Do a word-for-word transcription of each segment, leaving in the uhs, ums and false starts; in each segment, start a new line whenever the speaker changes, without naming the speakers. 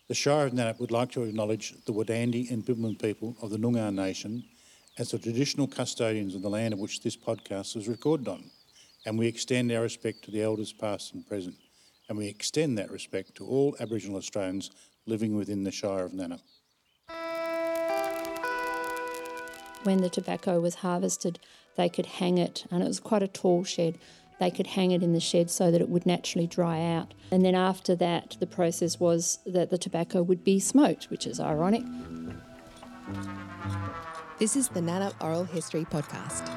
The Shire of Nannup would like to acknowledge the Wadandi and Bibbulmun people of the Noongar Nation as the traditional custodians of the land of which this podcast is recorded on, and we extend our respect to the elders past and present, and we extend that respect to all Aboriginal Australians living within the Shire of Nannup.
When the tobacco was harvested, they could hang it, and it was quite a tall shed. They could hang it in the shed so that it would naturally dry out. And then after that, the process was that the tobacco would be smoked, which is ironic.
This is the Nannup Oral History Podcast.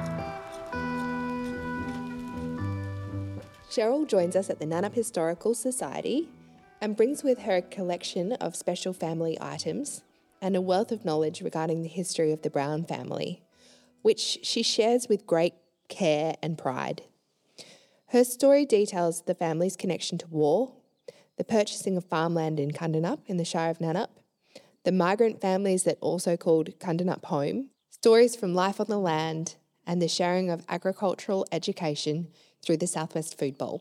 Cheryl joins us at the Nannup Historical Society and brings with her a collection of special family items and a wealth of knowledge regarding the history of the Brown family, which she shares with great care and pride. Her story details the family's connection to war, the purchasing of farmland in Kundanup in the Shire of Nannup, the migrant families that also called Kundanup home, stories from life on the land, and the sharing of agricultural education through the Southwest Food Bowl.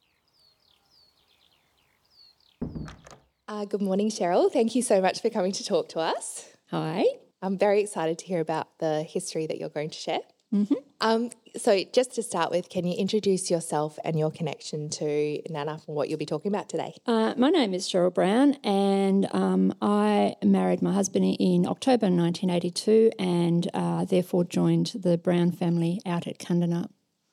Uh, good morning, Cheryl. Thank you so much for coming to talk to us.
Hi.
I'm very excited to hear about the history that you're going to share.
Mm-hmm.
Um, so just to start with, can you introduce yourself and your connection to Nannup and what you'll be talking about today?
Uh, my name is Cheryl Brown, and um, I married my husband in October nineteen eighty-two and uh, therefore joined the Brown family out at Kundanup.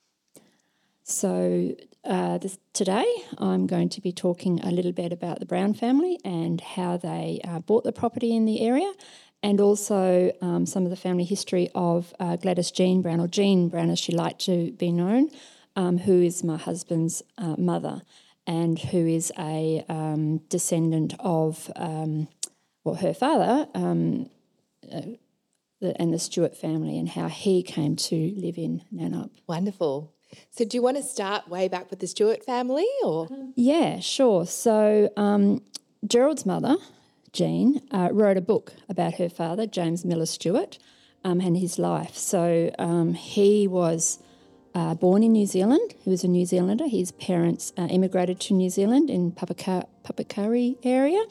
So uh, this, today I'm going to be talking a little bit about the Brown family and how they uh, bought the property in the area, and also um, some of the family history of uh, Gladys Jean Brown, or Jean Brown as she liked to be known, um, who is my husband's uh, mother and who is a um, descendant of, um, well, her father um, uh, the, and the Stewart family, and how he came to live in Nannup.
Wonderful. So do you want to start way back with the Stewart family? or?
Yeah, sure. So um, Gerald's mother, Jean, uh, wrote a book about her father, James Miller Stewart, um, and his life. So um, he was uh, born in New Zealand. He was a New Zealander. His parents uh, immigrated to New Zealand in Papaka- Papakari area.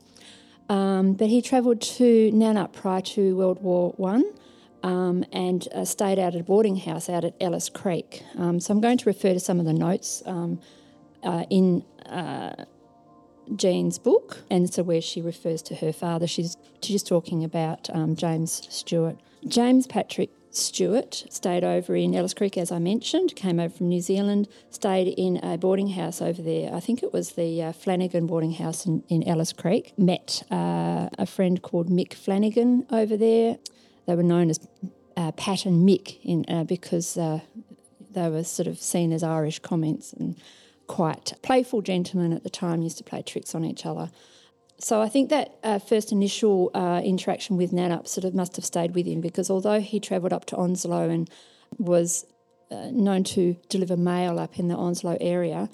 Um, but he travelled to Nannup prior to World War One um, and uh, stayed out at a boarding house out at Ellis Creek. Um, so I'm going to refer to some of the notes um, uh, in... Uh, Jean's book, and so where she refers to her father, she's she's talking about um, James Stewart. James Patrick Stewart stayed over in Ellis Creek, as I mentioned, came over from New Zealand, stayed in a boarding house over there. I think it was the uh, Flanagan boarding house in, in Ellis Creek. Met uh, a friend called Mick Flanagan over there. They were known as uh, Pat and Mick in, uh, because uh, they were sort of seen as Irish comments, and quite playful gentlemen at the time, used to play tricks on each other. So I think that uh, first initial uh, interaction with Nannup sort of must have stayed with him, because although he travelled up to Onslow and was uh, known to deliver mail up in the Onslow area,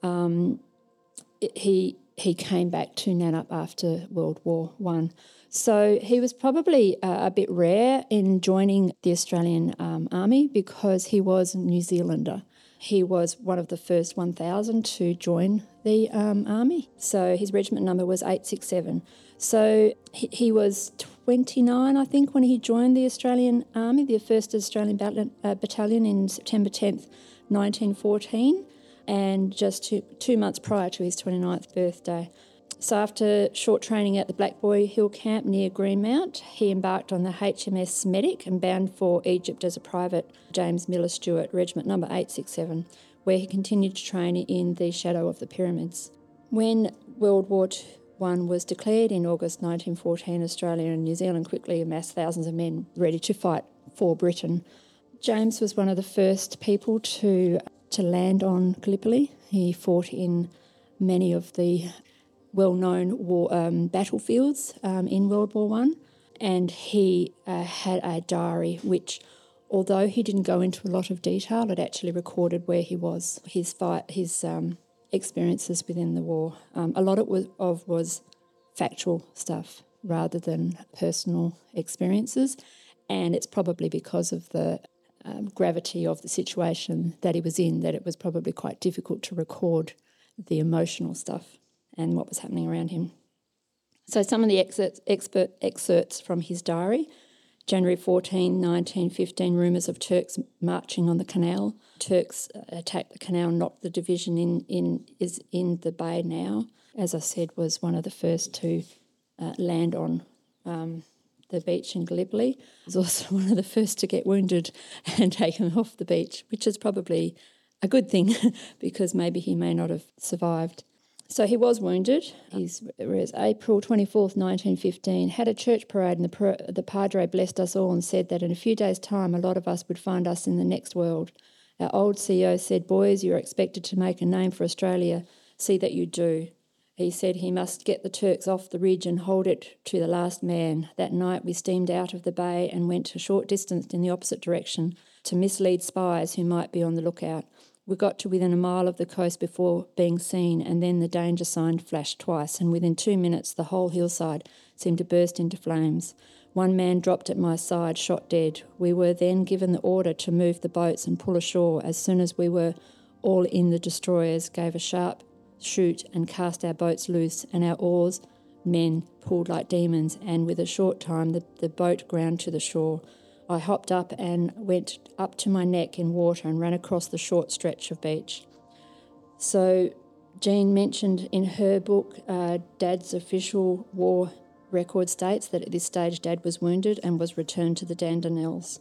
um, it, he he came back to Nannup after World War One. So he was probably uh, a bit rare in joining the Australian um, Army, because he was a New Zealander. He was one of the first one thousand to join the um, Army. So his regiment number was eight six seven. So he, he was twenty-nine, I think, when he joined the Australian Army, the first Australian battalion, uh, battalion in September tenth, nineteen fourteen, and just two, two months prior to his twenty-ninth birthday. So after short training at the Black Boy Hill Camp near Greenmount, he embarked on the H M S Medic and bound for Egypt as a private, James Miller Stewart, regiment number eight six seven, where he continued to train in the shadow of the pyramids. When World War One was declared in August nineteen fourteen, Australia and New Zealand quickly amassed thousands of men ready to fight for Britain. James was one of the first people to, to land on Gallipoli. He fought in many of the well-known war um, battlefields um, in World War One, and he uh, had a diary which, although he didn't go into a lot of detail, it actually recorded where he was, his fight, his um, experiences within the war. Um, a lot of, was, of was factual stuff rather than personal experiences, and it's probably because of the um, gravity of the situation that he was in that it was probably quite difficult to record the emotional stuff and what was happening around him. So some of the excerpts, expert excerpts from his diary. January fourteenth, nineteen fifteen, rumours of Turks marching on the canal. Turks attacked the canal, knocked the division in, in is in the bay now. As I said, was one of the first to uh, land on um, the beach in Gallipoli. Was also one of the first to get wounded and taken off the beach, which is probably a good thing because maybe he may not have survived. So he was wounded. He's whereas April twenty-fourth, nineteen fifteen, had a church parade and the, the Padre blessed us all and said that in a few days' time a lot of us would find us in the next world. Our old C E O said, boys, you're expected to make a name for Australia. See that you do. He said he must get the Turks off the ridge and hold it to the last man. That night we steamed out of the bay and went a short distance in the opposite direction to mislead spies who might be on the lookout. We got to within a mile of the coast before being seen, and then the danger sign flashed twice, and within two minutes the whole hillside seemed to burst into flames. One man dropped at my side, shot dead. We were then given the order to move the boats and pull ashore. As soon as we were all in the destroyers, gave a sharp shoot and cast our boats loose, and our oars men pulled like demons, and with a short time the, the boat ground to the shore. I hopped up and went up to my neck in water and ran across the short stretch of beach. So Jean mentioned in her book, uh, Dad's official war record states that at this stage Dad was wounded and was returned to the Dandenongs.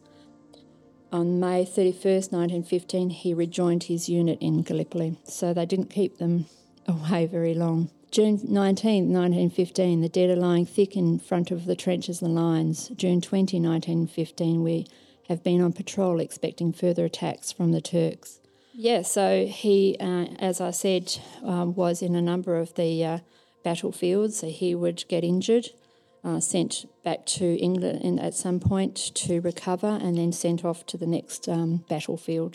On May thirty-first, nineteen fifteen, he rejoined his unit in Gallipoli, so they didn't keep them away very long. June nineteenth, nineteen fifteen, the dead are lying thick in front of the trenches and lines. June twentieth, nineteen fifteen, we have been on patrol expecting further attacks from the Turks. Yeah, so he, uh, as I said, um, was in a number of the uh, battlefields. So he would get injured, uh, sent back to England in, at some point to recover, and then sent off to the next um, battlefield.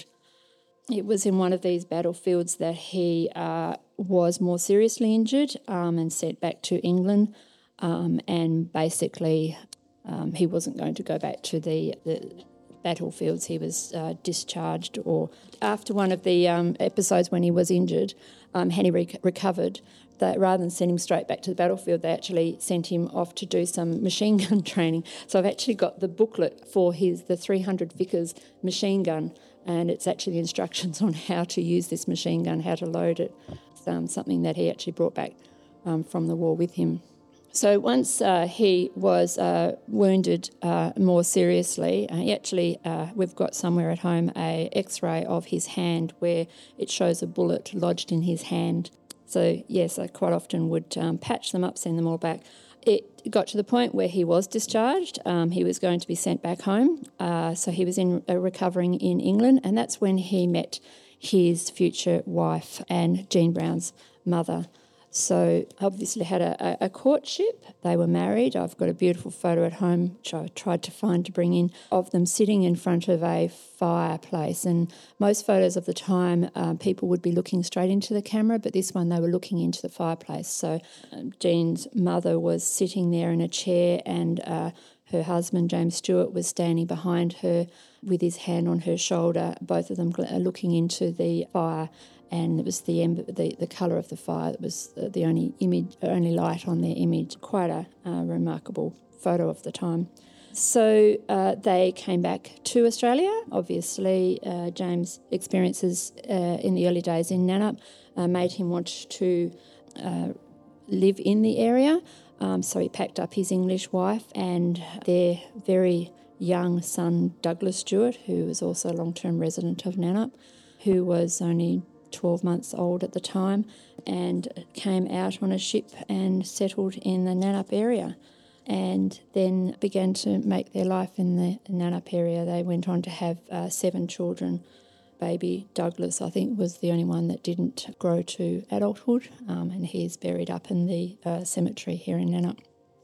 It was in one of these battlefields that he uh, was more seriously injured um, and sent back to England, um, and basically um, he wasn't going to go back to the, the battlefields. He was uh, discharged, or after one of the um, episodes when he was injured, um, Henry rec- recovered. That rather than send him straight back to the battlefield, they actually sent him off to do some machine gun training. So I've actually got the booklet for his the three hundred Vickers machine gun, and it's actually the instructions on how to use this machine gun, how to load it. It's um, something that he actually brought back um, from the war with him. So once uh, he was uh, wounded uh, more seriously, uh, he actually, uh, we've got somewhere at home a X-ray of his hand where it shows a bullet lodged in his hand. So yes, I quite often would um, patch them up, send them all back. It got to the point where he was discharged. Um, he was going to be sent back home. Uh, so he was in uh, recovering in England, and that's when he met his future wife and Jean Brown's mother. So obviously had a, a courtship. They were married. I've got a beautiful photo at home, which I tried to find to bring in, of them sitting in front of a fireplace. And most photos of the time, uh, people would be looking straight into the camera, but this one they were looking into the fireplace. So um, Jean's mother was sitting there in a chair, and uh, her husband, James Stewart, was standing behind her with his hand on her shoulder, both of them looking into the fire. And it was the ember, the, the colour of the fire that was the only image, only light on their image. Quite a uh, remarkable photo of the time. So uh, they came back to Australia. Obviously, uh, James' experiences uh, in the early days in Nannup uh, made him want to uh, live in the area. Um, so he packed up his English wife and their very young son, Douglas Stewart, who was also a long-term resident of Nannup, who was only twelve months old at the time, and came out on a ship and settled in the Nannup area, and then began to make their life in the Nannup area. They went on to have uh, seven children. Baby Douglas, I think, was the only one that didn't grow to adulthood, um, and he's buried up in the uh, cemetery here in Nannup.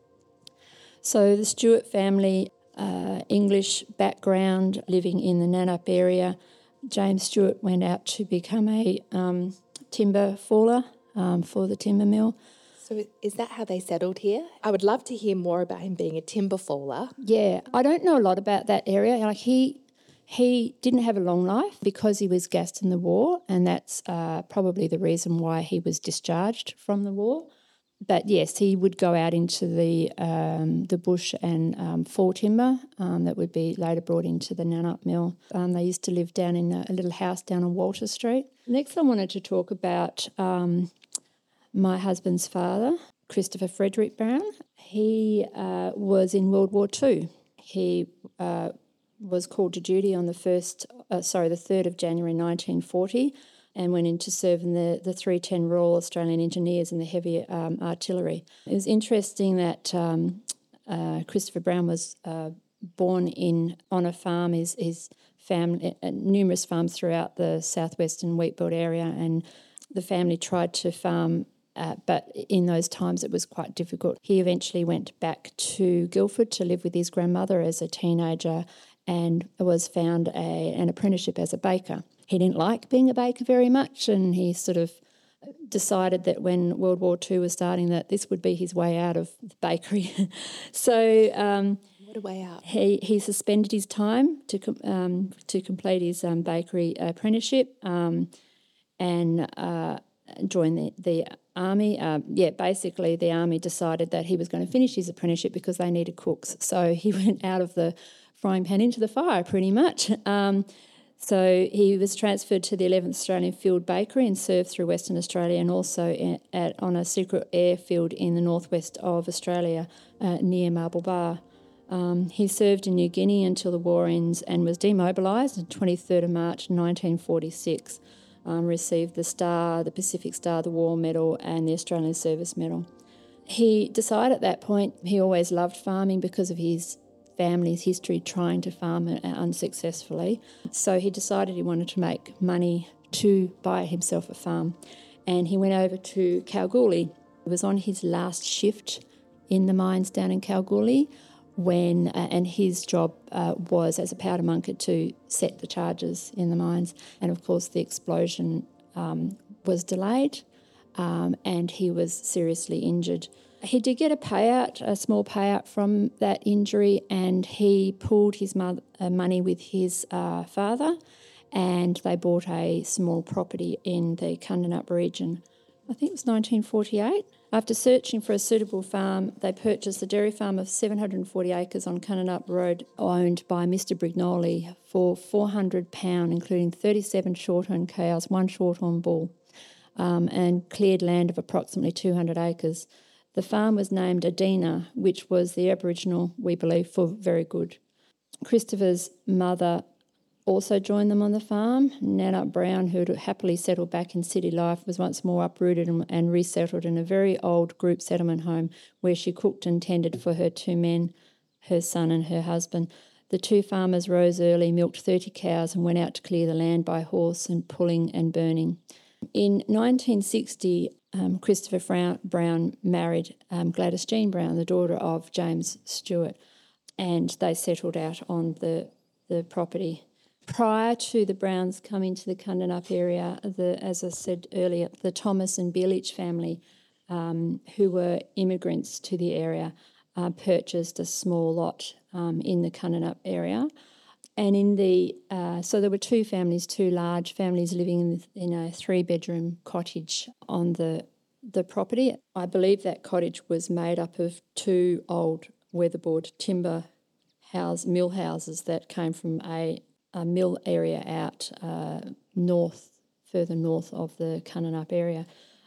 So the Stewart family, uh, English background, living in the Nannup area. James Stewart went out to become a um, timber faller um, for the timber mill.
So is that how they settled here? I would love to hear more about him being a timber faller.
Yeah, I don't know a lot about that area. Like he he didn't have a long life because he was gassed in the war, and that's uh, probably the reason why he was discharged from the war. but yes, he would go out into the um, the bush and um, fall timber um, that would be later brought into the Nannup mill. Um, they used to live down in a, a little house down on Walter Street. Next, I wanted to talk about um, my husband's father, Christopher Frederick Brown. He uh, was in World War Two. He uh, was called to duty on the first, uh, sorry, the third of January nineteen forty. And went into serve in the, the three ten Royal Australian Engineers in the heavy um, artillery. It was interesting that um, uh, Christopher Brown was uh, born in on a farm. His, his family, uh, numerous farms throughout the southwestern wheatbelt area, and the family tried to farm, uh, but in those times it was quite difficult. He eventually went back to Guildford to live with his grandmother as a teenager and was found a, an apprenticeship as a baker. He didn't like being a baker very much, and he sort of decided that when World War Two was starting that this would be his way out of the bakery. so um,
What a way out.
he, he suspended his time to com- um, to complete his um, bakery apprenticeship um, and uh, joined the, the army. Uh, yeah, basically the army decided that he was going to finish his apprenticeship because they needed cooks. So he went out of the frying pan into the fire pretty much. Um, So he was transferred to the eleventh Australian Field Bakery and served through Western Australia, and also at, at, on a secret airfield in the northwest of Australia uh, near Marble Bar. Um, he served in New Guinea until the war ends and was demobilised on twenty-third of March nineteen forty-six. Um, received the Star, the Pacific Star, the War Medal and the Australian Service Medal. He decided at that point he always loved farming because of his family's history trying to farm unsuccessfully. So he decided he wanted to make money to buy himself a farm. And he went over to Kalgoorlie. It was on his last shift in the mines down in Kalgoorlie when, uh, and his job uh, was as a powder monker to set the charges in the mines. And of course the explosion um, was delayed um, and he was seriously injured. He did get a payout, a small payout from that injury, and he pooled his mother, uh, money with his uh, father, and they bought a small property in the Cundanup region. I think it was nineteen forty-eight. After searching for a suitable farm, they purchased a dairy farm of seven hundred forty acres on Cundanup Road, owned by Mister Brignoli, for four hundred pounds, including thirty-seven shorthorn cows, one shorthorn bull, um, and cleared land of approximately two hundred acres. The farm was named Adina, which was the Aboriginal, we believe, for very good. Christopher's mother also joined them on the farm. Nannup Brown, who had happily settled back in city life, was once more uprooted and, and resettled in a very old group settlement home where she cooked and tended for her two men, her son and her husband. The two farmers rose early, milked thirty cows and went out to clear the land by horse and pulling and burning. In nineteen sixty, um, Christopher Brown married um, Gladys Jean Brown, the daughter of James Stewart, and they settled out on the, the property. Prior to the Browns coming to the Cundanup area, the, as I said earlier, the Thomas and Bielich family, um, who were immigrants to the area, uh, purchased a small lot um, in the Cundanup area. And in the uh, so there were two families, two large families living in, in a three-bedroom cottage on the the property. I believe that cottage was made up of two old weatherboard timber house mill houses that came from a, a mill area out uh, north, further north of the Cundanup area.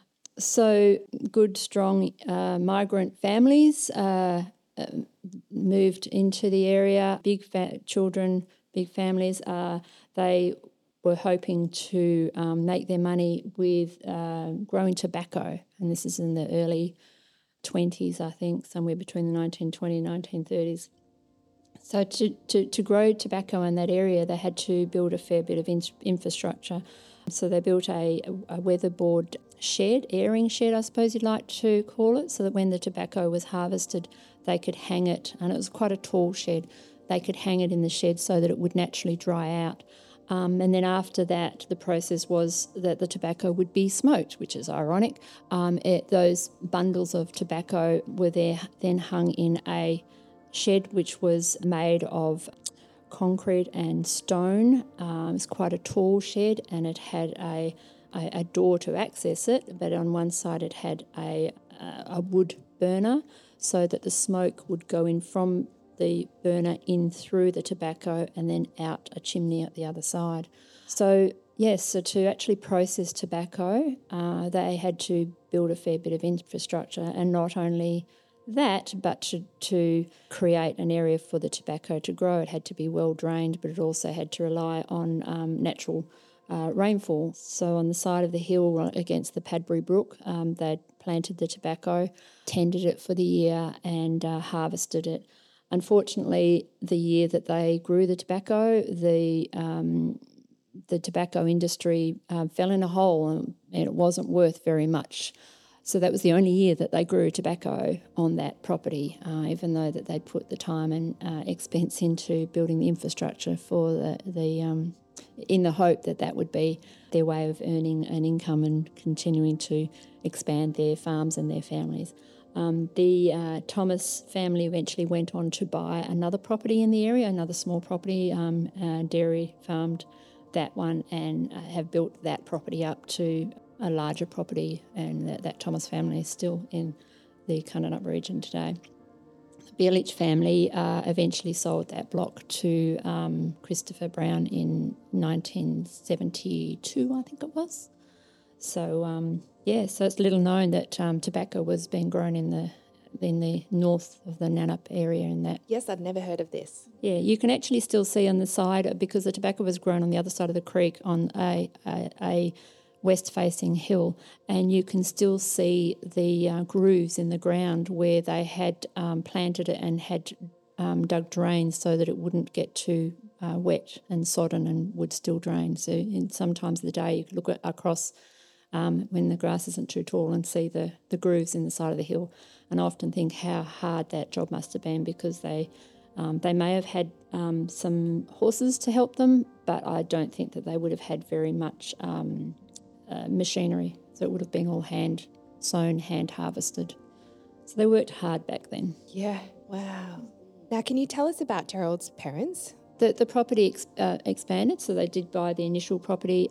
So good, strong uh, migrant families uh, uh, moved into the area. Big fa- children, big families. Uh, they were hoping to um, make their money with uh, growing tobacco, and this is in the early twenties, I think, somewhere between the nineteen twenties and nineteen thirties. So to, to, to grow tobacco in that area, they had to build a fair bit of in- infrastructure. So they built a, a weatherboard shed, airing shed, I suppose you'd like to call it, so that when the tobacco was harvested, they could hang it, and it was quite a tall shed, they could hang it in the shed so that it would naturally dry out. Um, and then after that, the process was that the tobacco would be smoked, which is ironic. Um, it, those bundles of tobacco were there, then hung in a shed which was made of concrete and stone. Um, it's quite a tall shed, and it had a, a, a door to access it, but on one side it had a, a wood burner so that the smoke would go in from the burner in through the tobacco and then out a chimney at the other side. So, yes, so to actually process tobacco, uh, they had to build a fair bit of infrastructure, and not only that, but to, to create an area for the tobacco to grow. It had to be well drained, but it also had to rely on um, natural uh, rainfall. So on the side of the hill against the Padbury Brook, um, they'd planted the tobacco, tended it for the year and uh, harvested it. Unfortunately, the year that they grew the tobacco, the um, the tobacco industry uh, fell in a hole and, and it wasn't worth very much. So that was the only year that they grew tobacco on that property, uh, even though that they'd put the time and uh, expense into building the infrastructure for the, the um, in the hope that that would be their way of earning an income and continuing to expand their farms and their families. Um, the uh, Thomas family eventually went on to buy another property in the area, another small property, um, uh, dairy farmed that one, and uh, have built that property up to a larger property, and that, that Thomas family is still in the Cunnanup region today. The Bielich family uh, eventually sold that block to um, Christopher Brown in nineteen seventy-two, I think it was. So, um, yeah, so it's little known that um, tobacco was being grown in the in the north of the Nannup area and that.
Yes, I'd never heard of this.
Yeah, you can actually still see on the side, because the tobacco was grown on the other side of the creek on a, a, a west-facing hill, and you can still see the uh, grooves in the ground where they had um, planted it and had um, dug drains so that it wouldn't get too uh, wet and sodden and would still drain. So in sometimes of the day you could look at, across um, when the grass isn't too tall and see the, the grooves in the side of the hill. And I often think how hard that job must have been, because they um, they may have had um, some horses to help them, but I don't think that they would have had very much um, uh, machinery. So it would have been all hand sown, hand harvested. So they worked hard back then.
Yeah, wow. Now, can you tell us about Gerald's parents?
The, the property ex, uh, expanded, so they did buy the initial property,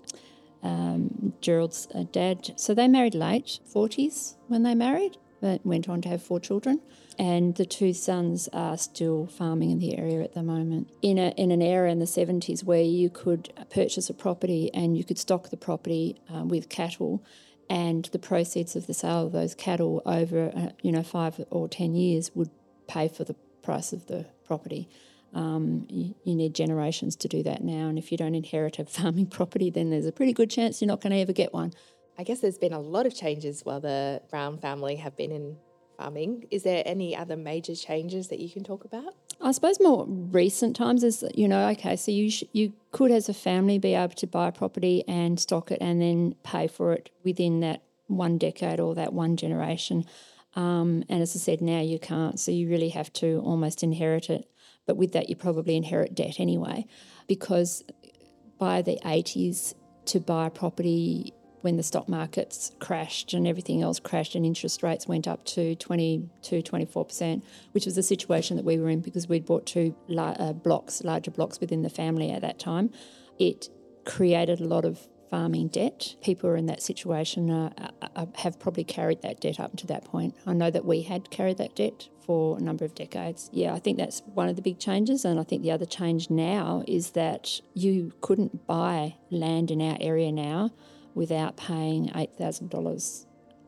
um, Gerald's uh, dad. So they married late, forties when they married, but went on to have four children. And the two sons are still farming in the area at the moment. In a in an era in the seventies where you could purchase a property and you could stock the property uh, with cattle, and the proceeds of the sale of those cattle over uh, you know five or ten years would pay for the price of the property. Um, you, you need generations to do that now, and if you don't inherit a farming property, then there's a pretty good chance you're not going to ever get one.
I guess there's been a lot of changes while the Brown family have been in farming. Is there any other major changes that you can talk about?
I suppose more recent times is, you know, okay, so you sh- you could as a family be able to buy a property and stock it and then pay for it within that one decade or that one generation. Um, and as I said, now you can't, so you really have to almost inherit it. But with that, you probably inherit debt anyway, because by the eighties, to buy a property when the stock markets crashed and everything else crashed and interest rates went up to twenty-two, twenty-four percent, which was the situation that we were in because we'd bought two la- uh, blocks, larger blocks within the family at that time. It created a lot of farming debt. People who are in that situation uh, uh, have probably carried that debt up to that point. I know that we had carried that debt for a number of decades. Yeah, I think that's one of the big changes, and I think the other change now is that you couldn't buy land in our area now without paying eight thousand dollars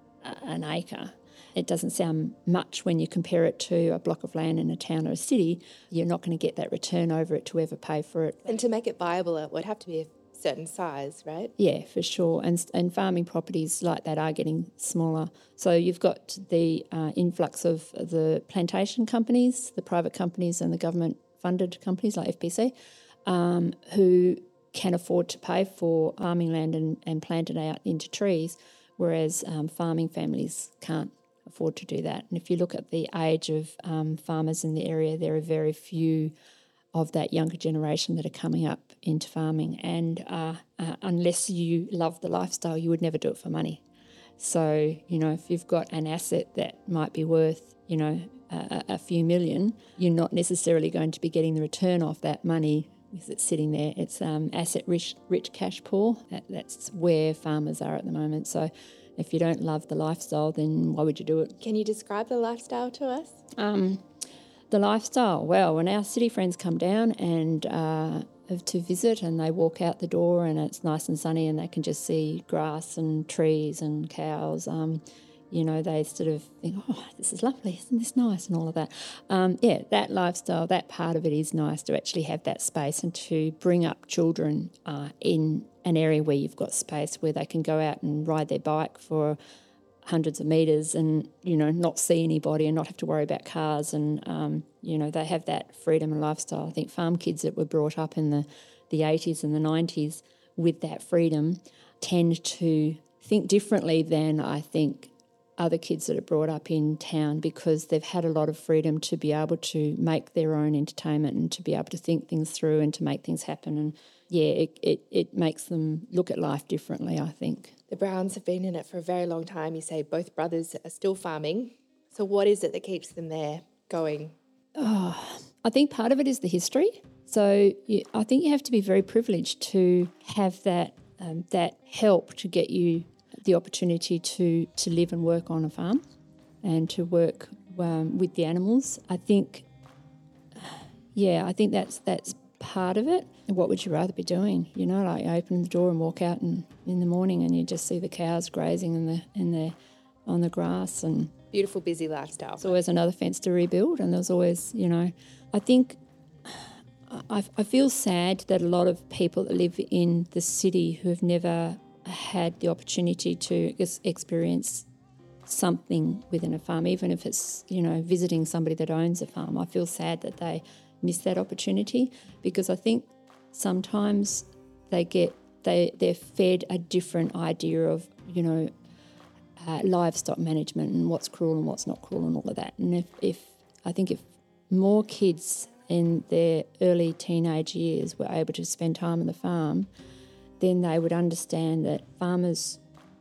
an acre. It doesn't sound much when you compare it to a block of land in a town or a city. You're not going to get that return over it to ever pay for it.
And to make it viable, it would have to be a certain size, right?
Yeah, for sure. And and farming properties like that are getting smaller. So you've got the uh, influx of the plantation companies, the private companies and the government-funded companies like F P C, um, who can afford to pay for farming land and, and plant it out into trees, whereas um, farming families can't afford to do that. And if you look at the age of um, farmers in the area, there are very few of that younger generation that are coming up into farming. And uh, uh, unless you love the lifestyle, you would never do it for money. So, you know, if you've got an asset that might be worth, you know, a, a few million, you're not necessarily going to be getting the return off that money because it's sitting there. It's um, asset rich, rich cash poor. That, that's where farmers are at the moment. So If you don't love the lifestyle, then why would you do it?
Can you describe the lifestyle to us?
Um, the lifestyle, well, when our city friends come down and uh, to visit and they walk out the door and it's nice and sunny and they can just see grass and trees and cows, um, you know, they sort of think, oh, this is lovely, isn't this nice, and all of that. Um, yeah, that lifestyle, that part of it is nice, to actually have that space and to bring up children uh, in an area where you've got space where they can go out and ride their bike for hundreds of metres and, you know, not see anybody and not have to worry about cars, and, um, you know, they have that freedom and lifestyle. I think farm kids that were brought up in the, the eighties and the nineties with that freedom tend to think differently than, I think, other kids that are brought up in town, because they've had a lot of freedom to be able to make their own entertainment and to be able to think things through and to make things happen. And, yeah, it, it, it makes them look at life differently, I think.
The Browns have been in it for a very long time. You say both brothers are still farming. So what is it that keeps them there going?
Oh, I think part of it is the history. So you, I think you have to be very privileged to have that um, that help to get you the opportunity to, to live and work on a farm and to work um, with the animals. I think, yeah, I think that's that's part of it. What would you rather be doing? You know, like you open the door and walk out and, in the morning and you just see the cows grazing in the in the on the grass, and
beautiful, busy lifestyle.
There's always another fence to rebuild, and there's always, you know, I think I, I feel sad that a lot of people that live in the city who have never had the opportunity to experience something within a farm, even if it's, you know, visiting somebody that owns a farm, I feel sad that they miss that opportunity, because I think sometimes they get they they're fed a different idea of, you know, uh, livestock management and what's cruel and what's not cruel and all of that. And if, if I think if more kids in their early teenage years were able to spend time on the farm, then they would understand that farmers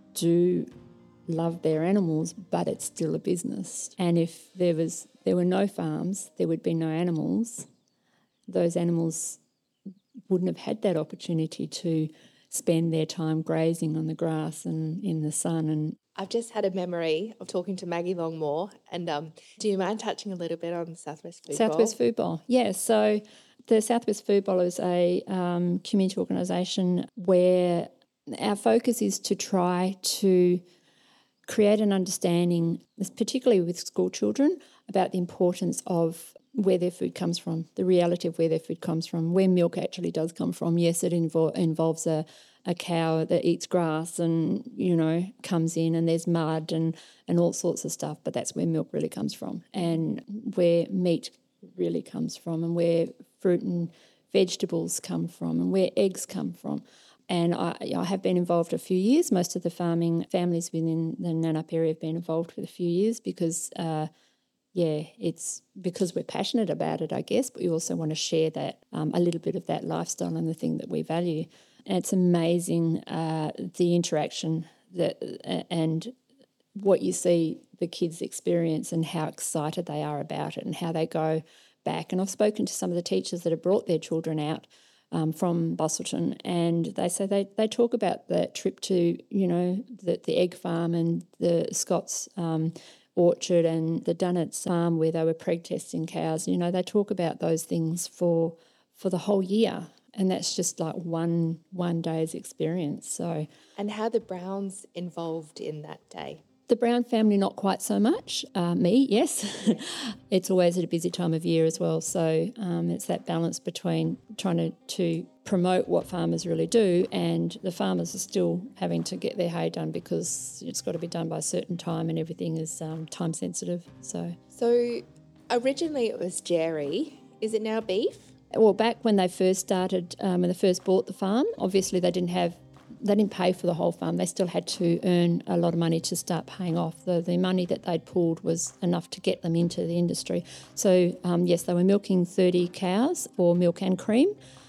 do love their animals, but it's still a business. And if there was there were no farms, there would be no animals. Those animals wouldn't have had that opportunity to spend their time grazing on the grass and in the sun. And
I've just had a memory of talking to Maggie Longmore, and um, do you mind touching a little bit on the Southwest Food Bowl?
Southwest Food Bowl, yeah. So the Southwest Food Bowl is a um, community organisation where our focus is to try to create an understanding, particularly with school children, about the importance of where their food comes from, the reality of where their food comes from, where milk actually does come from. Yes, it invo- involves a, a cow that eats grass and, you know, comes in, and there's mud and, and all sorts of stuff, but that's where milk really comes from, and where meat really comes from, and where fruit and vegetables come from, and where eggs come from. And I, I have been involved a few years. Most of the farming families within the Nannup area have been involved for a few years because, uh, yeah, it's because we're passionate about it, I guess, but we also want to share that, um, a little bit of that lifestyle and the thing that we value. And it's amazing uh, the interaction that uh, and what you see the kids experience and how excited they are about it and how they go back. And I've spoken to some of the teachers that have brought their children out Um, from Busselton, and they say they, they talk about that trip to, you know, the, the egg farm and the Scott's um, orchard and the Dunnett's farm where they were preg testing cows. You know, they talk about those things for for the whole year, and that's just like one one day's experience. So,
and how the Browns involved in that day?
The Brown family, not quite so much. Uh, me, yes. It's always at a busy time of year as well. So um, it's that balance between trying to, to promote what farmers really do, and the farmers are still having to get their hay done because it's got to be done by a certain time and everything is um, time sensitive. So,
so originally it was dairy. Is it now beef?
Well, back when they first started, um, when they first bought the farm, obviously they didn't have They didn't pay for the whole farm. They still had to earn a lot of money to start paying off. The, the money that they'd pulled was enough to get them into the industry. So, um, yes, they were milking thirty cows for milk and cream.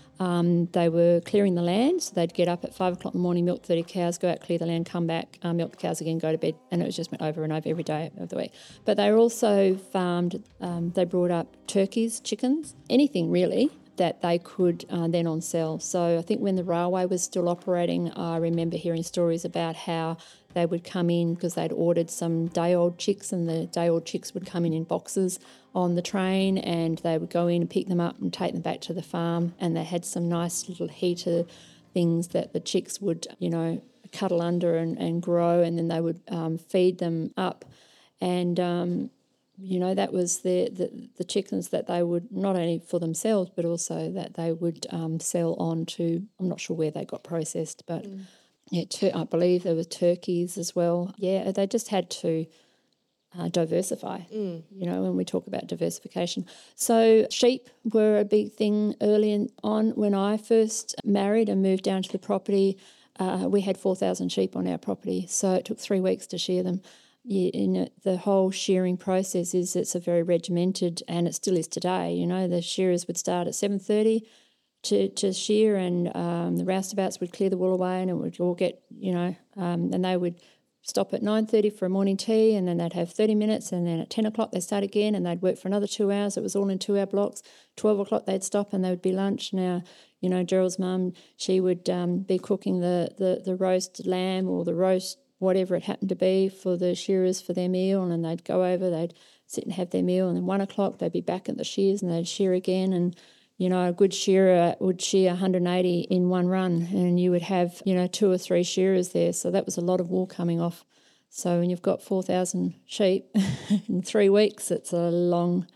Um, they were clearing the land, so they'd get up at five o'clock in the morning, milk thirty cows, go out, clear the land, come back, uh, milk the cows again, go to bed, and it was just went over and over every day of the week. But they were also farmed, um, they brought up turkeys, chickens, anything really. that they could uh, then on sell. So I think when the railway was still operating, I remember hearing stories about how they would come in because they'd ordered some day-old chicks, and the day-old chicks would come in in boxes on the train, and they would go in and pick them up and take them back to the farm, and they had some nice little heater things that the chicks would, you know, cuddle under and, and grow, and then they would um, feed them up. And, um, you know, that was the, the, the chickens that they would, not only for themselves, but also that they would um, sell on to, I'm not sure where they got processed, but mm. yeah, tur- I believe there were turkeys as well. Yeah, they just had to uh, diversify, mm. you know, when we talk about diversification. So sheep were a big thing early on. When I first married and moved down to the property, uh, we had four thousand sheep on our property, so it took three weeks to shear them. Yeah, in it, the whole shearing process is it's a very regimented, and it still is today. You know, the shearers would start at seven thirty to to shear, and um, the roustabouts would clear the wool away, and it would all get, you know, um, and they would stop at nine thirty for a morning tea, and then they'd have thirty minutes, and then at ten o'clock they'd start again, and they'd work for another two hours. It was all in two-hour blocks. twelve o'clock they'd stop, and there would be lunch. Now, you know, Gerald's mum, she would um, be cooking the, the, the roast lamb or the roast whatever it happened to be for the shearers for their meal, and they'd go over, they'd sit and have their meal, and then one o'clock they'd be back at the shears and they'd shear again. And, you know, a good shearer would shear one hundred eighty in one run, and you would have, you know, two or three shearers there. So that was a lot of wool coming off. So when you've got four thousand sheep in three weeks, it's a long,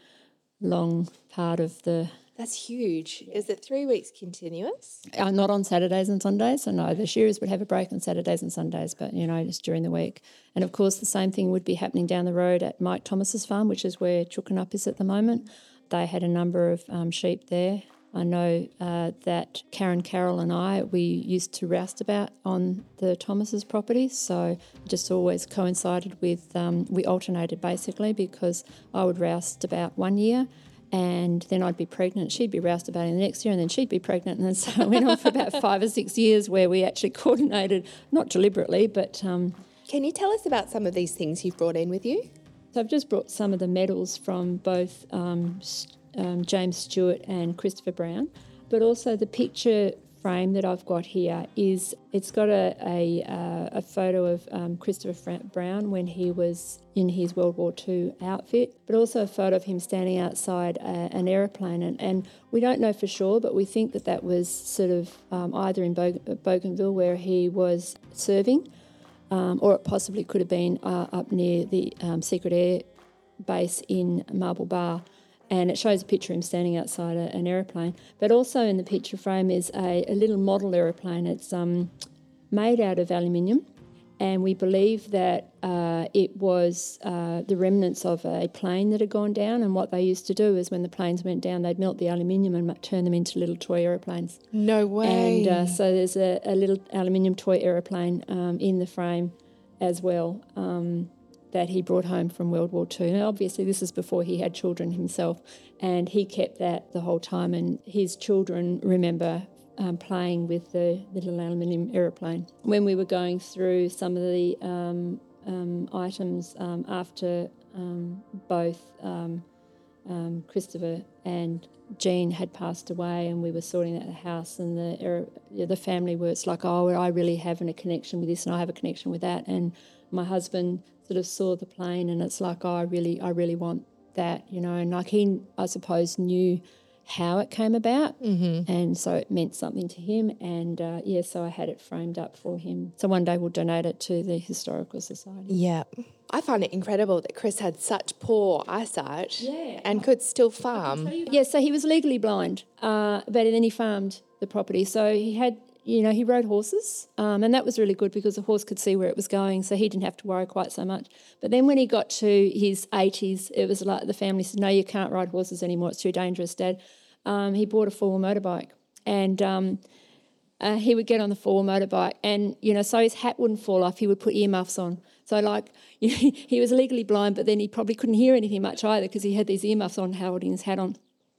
long part of the...
That's huge. Is it three weeks continuous?
Uh, not on Saturdays and Sundays. So no, the shearers would have a break on Saturdays and Sundays, but, you know, just during the week. And, of course, the same thing would be happening down the road at Mike Thomas's farm, which is where Chukanup is at the moment. They had a number of um, sheep there. I know uh, that Karen Carroll and I, we used to roustabout on the Thomas's property, so just always coincided with, um, we alternated basically, because I would roustabout one year, and then I'd be pregnant. She'd be roustabouting the next year, and then she'd be pregnant. And then so it went on for about five or six years where we actually coordinated, not deliberately, but... Um,
Can you tell us about some of these things you've brought in with you?
So I've just brought some of the medals from both um, um, James Stewart and Christopher Brown, but also the picture frame that I've got here is, it's got a a, uh, a photo of um, Christopher Brown when he was in his World War Two outfit, but also a photo of him standing outside a, an aeroplane. And, and we don't know for sure, but we think that that was sort of um, either in Bog- Bougainville where he was serving, um, or it possibly could have been uh, up near the um, Secret Air Base in Marble Bar. And it shows a picture of him standing outside a, an aeroplane. But also in the picture frame is a, a little model aeroplane. It's um, made out of aluminium, and we believe that uh, it was uh, the remnants of a plane that had gone down. And what they used to do is when the planes went down, they'd melt the aluminium and turn them into little toy aeroplanes.
No way.
And uh, so there's a, a little aluminium toy aeroplane um, in the frame as well. Um, that he brought home from World War Two. Now, obviously, this is before he had children himself, and he kept that the whole time, and his children remember um, playing with the little aluminium aeroplane. When we were going through some of the um, um, items um, after um, both um, um, Christopher and Jean had passed away, and we were sorting out the house, and the uh, the family were, it's like, oh, I really have a connection with this, and I have a connection with that, and my husband sort of saw the plane, and it's like, oh, I really, I really want that, you know. And like he, I suppose, knew how it came about, mm-hmm. and so it meant something to him. And uh, yeah, so I had it framed up for him. So one day we'll donate it to the Historical Society.
Yeah, I find it incredible that Chris had such poor eyesight,
yeah.
and could still farm.
Yeah, so he was legally blind, uh, but then he farmed the property. So he had. You know, he rode horses, um, and that was really good because the horse could see where it was going, so he didn't have to worry quite so much. But then when he got to his eighties, it was like the family said, no, you can't ride horses anymore, it's too dangerous, Dad. Um, he bought a four-wheel motorbike, and um, uh, he would get on the four-wheel motorbike, and, you know, so his hat wouldn't fall off, he would put earmuffs on. So, like, you know, he was legally blind, but then he probably couldn't hear anything much either because he had these earmuffs on, holding his hat on.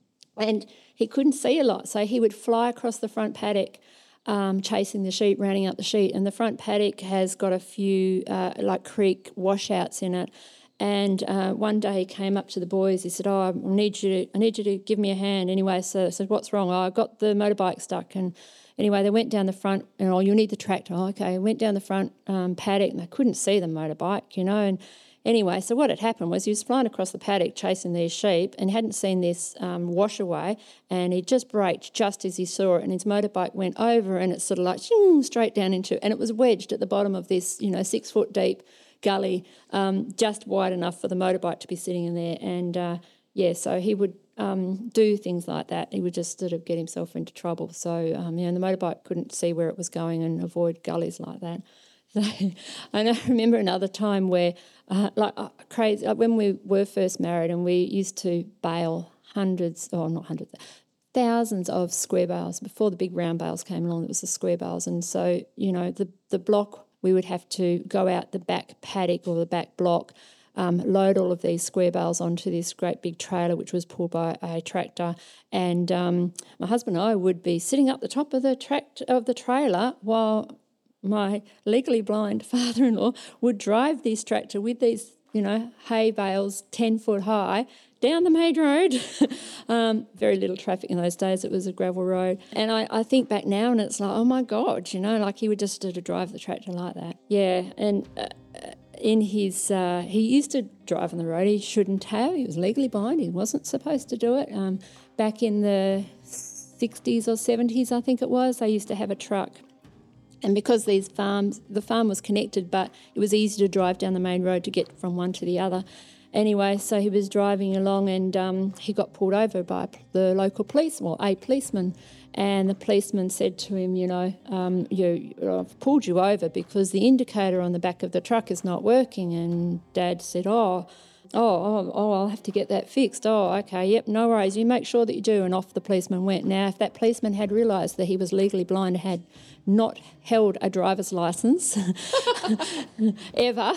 And he couldn't see a lot, so he would fly across the front paddock, Um, chasing the sheep, rounding up the sheep, and the front paddock has got a few uh, like creek washouts in it, And uh, one day he came up to the boys. He said, "Oh, I need you to, I need you to give me a hand." Anyway, so I said, "What's wrong?" "Oh, I got the motorbike stuck." And anyway, they went down the front, and "Oh, you need the tractor." "Oh, okay." Went down the front um, paddock, and they couldn't see the motorbike, you know. And anyway, so what had happened was he was flying across the paddock chasing these sheep and hadn't seen this um, wash away, and he just braked just as he saw it, and his motorbike went over, and it sort of like shing, straight down into, and it was wedged at the bottom of this, you know, six foot deep gully, um, just wide enough for the motorbike to be sitting in there. And uh, yeah, so he would um, do things like that. He would just sort of get himself into trouble. So um, you know, the motorbike couldn't see where it was going and avoid gullies like that. So I know, I remember another time where, uh, like uh, crazy, like when we were first married, and we used to bale hundreds, or not hundreds, thousands of square bales. Before the big round bales came along, it was the square bales. And so, you know, the, the block, we would have to go out the back paddock or the back block, um, load all of these square bales onto this great big trailer, which was pulled by a tractor. And um, my husband and I would be sitting up the top of the tract of the trailer while my legally blind father-in-law would drive this tractor with these, you know, hay bales ten foot high down the main road. um, very little traffic in those days. It was a gravel road. And I, I think back now and it's like, oh my God, you know, like he would just sort of drive the tractor like that. Yeah, and uh, in his, uh, he used to drive on the road. He shouldn't have. He was legally blind. He wasn't supposed to do it. Um, back in the sixties or seventies, I think it was, they used to have a truck. And because these farms, the farm was connected, but it was easy to drive down the main road to get from one to the other. Anyway, so he was driving along and um, he got pulled over by the local police, or a policeman. And the policeman said to him, you know, um, you, I've pulled you over because the indicator on the back of the truck is not working. And Dad said, oh, oh, oh, oh, I'll have to get that fixed. Oh, okay, yep, no worries. You make sure that you do. And off the policeman went. Now, if that policeman had realised that he was legally blind, had not held a driver's licence ever,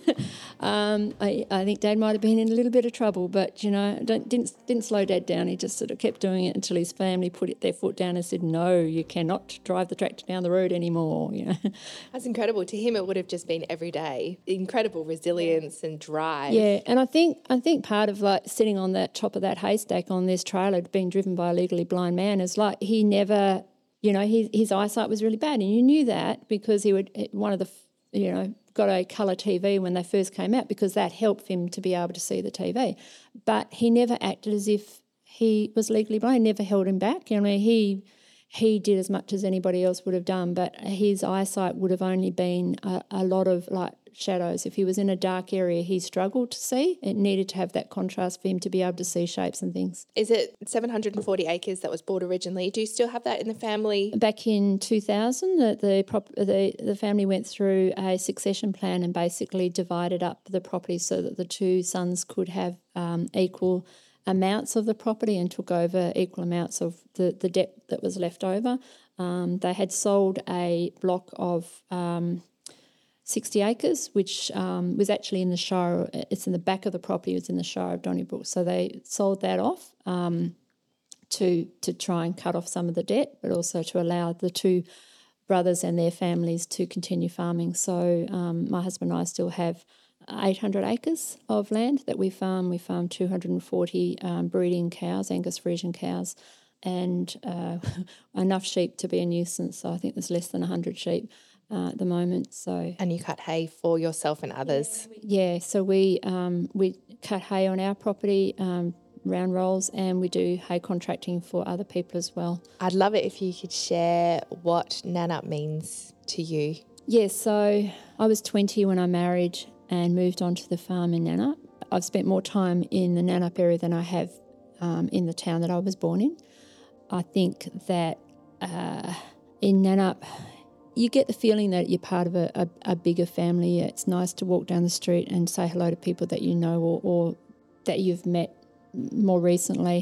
um, I, I think Dad might have been in a little bit of trouble. But, you know, don't, didn't didn't slow Dad down. He just sort of kept doing it until his family put it, their foot down and said, no, you cannot drive the tractor down the road anymore. You know,
that's incredible. To him, it would have just been every day. Incredible resilience and drive.
Yeah, and I think I think part of like sitting on that top of that haystack on this trailer being driven by a legally blind man is like he never, you know, his his eyesight was really bad, and you knew that because he would one of the, you know, got a colour T V when they first came out because that helped him to be able to see the T V. But he never acted as if he was legally blind. Never held him back. I mean, he he did as much as anybody else would have done, but his eyesight would have only been a, a lot of like shadows. If he was in a dark area, he struggled to see. It needed to have that contrast for him to be able to see shapes and things.
Is it seven hundred forty acres that was bought originally? Do you still have that in the family?
Back in two thousand, the the, prop, the the family went through a succession plan and basically divided up the property so that the two sons could have um, equal amounts of the property and took over equal amounts of the, the debt that was left over. Um, they had sold a block of um, sixty acres, which um, was actually in the Shire. It's in the back of the property. It's in the Shire of Donnybrook. So they sold that off um, to to try and cut off some of the debt, but also to allow the two brothers and their families to continue farming. So um, my husband and I still have eight hundred acres of land that we farm. We farm two hundred forty um, breeding cows, Angus Frisian cows, and uh, enough sheep to be a nuisance. So I think there's less than one hundred sheep uh, at the moment. So
and you cut hay for yourself and others.
Yeah, so we um, we cut hay on our property, um, round rolls, and we do hay contracting for other people as well.
I'd love it if you could share what Nannup means to you.
Yes, yeah, so I was twenty when I married and moved on to the farm in Nannup. I've spent more time in the Nannup area than I have um, in the town that I was born in. I think that uh, in Nannup, you get the feeling that you're part of a, a, a bigger family. It's nice to walk down the street and say hello to people that you know or, or that you've met more recently.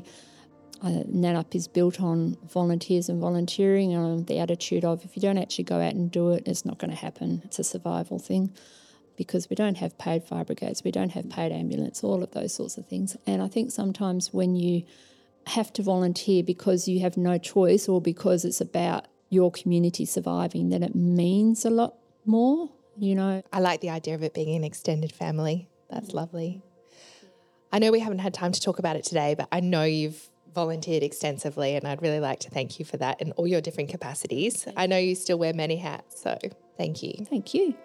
Uh, Nannup is built on volunteers and volunteering, and on the attitude of if you don't actually go out and do it, it's not going to happen. It's a survival thing. Because we don't have paid fire brigades, we don't have paid ambulance, all of those sorts of things. And I think sometimes when you have to volunteer because you have no choice or because it's about your community surviving, then it means a lot more, you know.
I like the idea of it being an extended family. That's lovely. I know we haven't had time to talk about it today, but I know you've volunteered extensively, and I'd really like to thank you for that in all your different capacities. I know you still wear many hats, so thank you.
Thank you.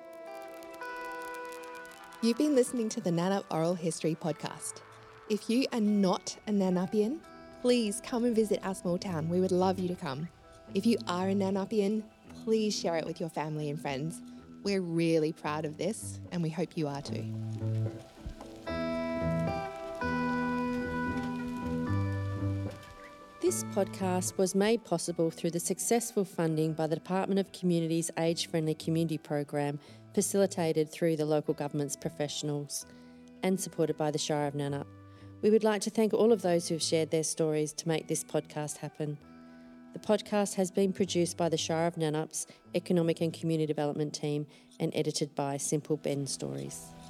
You've been listening to the Nannup Oral History Podcast. If you are not a Nannupian, please come and visit our small town. We would love you to come. If you are a Nannupian, please share it with your family and friends. We're really proud of this, and we hope you are too.
This podcast was made possible through the successful funding by the Department of Community's Age-Friendly Community Program, facilitated through the local government's professionals and supported by the Shire of Nannup. We would like to thank all of those who have shared their stories to make this podcast happen. The podcast has been produced by the Shire of Nannup's Economic and Community Development team and edited by Simple Ben Stories.